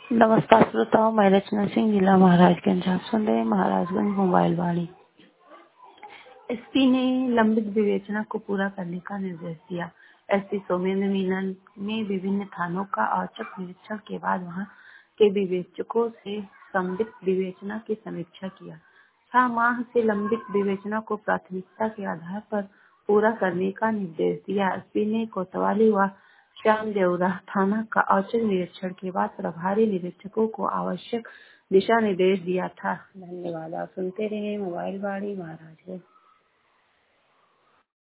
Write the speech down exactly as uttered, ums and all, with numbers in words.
नमस्कार श्रोताओं, मैं रचना सिंह, जिला महाराजगंज। आप सुन रहे हैं महाराजगंज मोबाइल वाणी। एसपी ने लंबित विवेचना को पूरा करने का निर्देश दिया। एसपी सौमेंद्र मीनन ने विभिन्न थानों का औचक निरीक्षण के बाद वहां के विवेचकों से लंबित विवेचना की समीक्षा किया। छह माह से लंबित विवेचना को प्राथमिकता के आधार पर पूरा करने का निर्देश दिया। एसपी ने कोतवाली व श्याम देवरा थाना का औचक निरीक्षण के बाद प्रभारी निरीक्षकों को आवश्यक दिशा निर्देश दिया था। धन्यवाद। आप सुनते रहे मोबाइल वाणी महाराजगंज।